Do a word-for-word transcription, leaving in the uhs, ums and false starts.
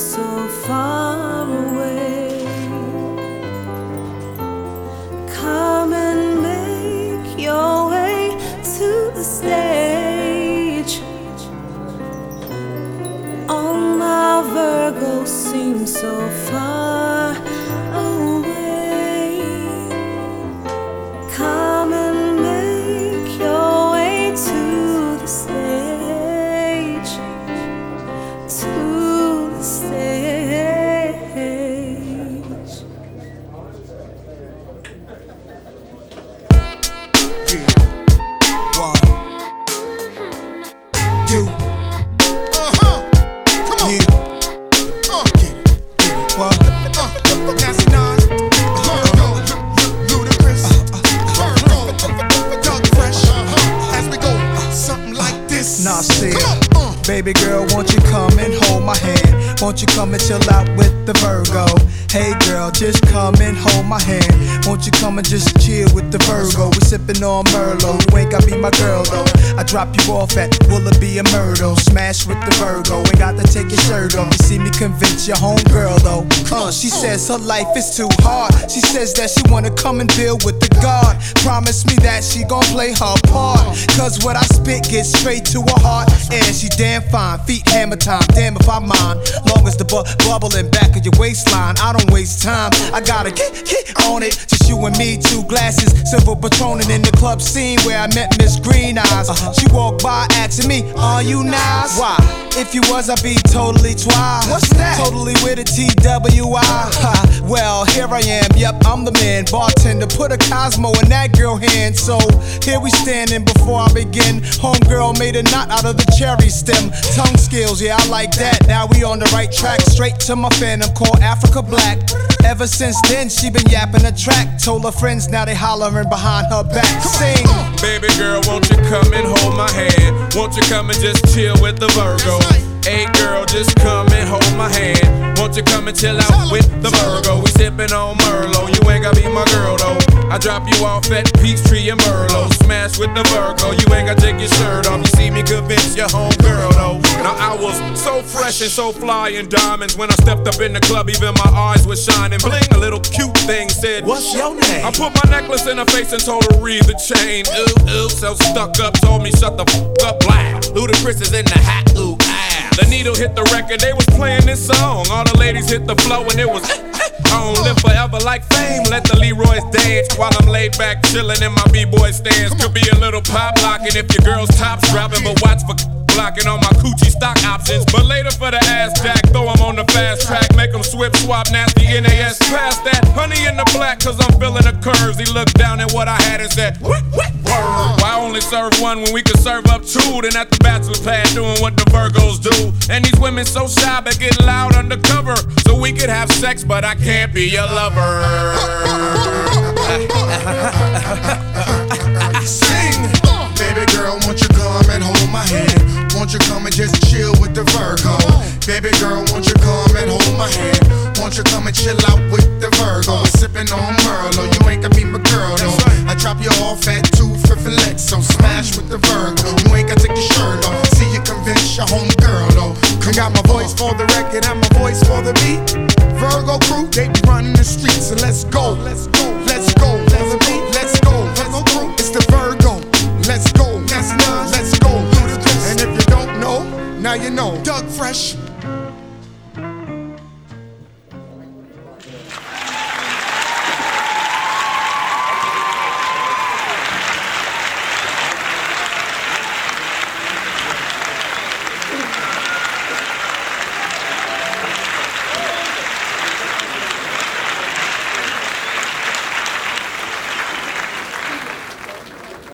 so far away. Come and make your way to the stage. Oh, my Virgo seems so far away. Come and make your way to the stage, to the stage. Yeah. One. You. Uh-huh. Come on. Yeah. Uh. Get it. Get it. What? Uh. Nasty Nas. Virgo. Ludacris. Virgo. Doug Fresh. As we go. Something like this. Nasty. Come on. Uh. Baby girl, won't you come and hold my hand? Won't you come and chill out with the Virgo? Hey girl, just come and hold my hand. Won't you come and just chill with the Virgo? We sippin' on Merlot, you ain't gotta be my girl though. I drop you off at Willoughby and Myrtle. Smash with the Virgo, ain't got to take your shirt off. You see me convince your homegirl though. Uh, she says her life is too hard. She says that she wanna come and build with the God. Promise me that she gon' play her part. Cause what I spit gets straight to her heart. And she damn fine, feet hammer time, damn if I mind. Long as the bu bubbling back of your waistline, I don't waste time. I gotta get, get on it. Just you and me, two glasses, silver patronin' in the club scene where I met Miss Green Eyes. Uh-huh. She walked by asking me, are you nice? Why? If you was, I'd be totally twice. What's that? Totally with a T W I. Ha. Well, here I am, yep, I'm the man. Bartender, put a Cosmo in that girl hand. So, here we standing before I begin. Homegirl made a knot out of the cherry stem. Tongue skills, yeah, I like that. Now we on the right track. Straight to my phantom called Africa Black. Ever since then, she been yapping a track. Told her friends, now they hollering behind her back. Sing. Baby girl, won't you come and hold my hand? Won't you come and just chill with the Virgo? Hey girl, just come and hold my hand. Won't you come and chill out with the Virgo? We sippin' on Merlot, you ain't gotta be my girl though. I drop you off at Peachtree and Merlot. Smash with the Virgo, you ain't gotta take your shirt off. You see me convince your homegirl though. Now I was so fresh and so fly in diamonds. When I stepped up in the club, even my eyes were shining. Bling, a little cute thing said, what's your name? I put my necklace in her face and told her read the chain. Ooh, ooh, so stuck up, told me shut the f up, blah. Ludacris is in the hat, ooh, ah. The needle hit the record, they was playing this song. All the ladies hit the flow and it was on. Live forever like fame, let the Leroys dance. While I'm laid back chillin' in my B-boy stance. Could be a little pop locking if your girl's top's dropping. But watch for blocking on my coochie stock options. But later for the ass jack, throw 'em on the fast track. Make 'em swip, swap, nasty N A S. Pass that honey in the black, cause I'm feeling the curves. He looked down at what I had and said, what, what, word. Why only serve one when we could serve up two? Then at the bachelor pad doing what the Virgos do. And these women so shy but get loud undercover. So we could have sex but I can't be your lover. Sing. Baby girl, won't you come and hold my hand? Won't you come and just chill with the Virgo? Baby girl, won't you come and hold my hand? Won't you come and chill out with the Virgo? We're sipping on Merlot, you ain't gonna be my girl though. I drop you off at two Fifth and Lex, so smash with the Virgo. You ain't gotta take your shirt off. See you convince your homegirl though. I got my voice for the record and my voice for the beat. Virgo crew, they be running the streets, so let's go, let's go, let's go, let's go, let's go, Virgo crew, it's the Virgo. Let's go, let's go, let's go. And if you don't know, now you know. Doug Fresh.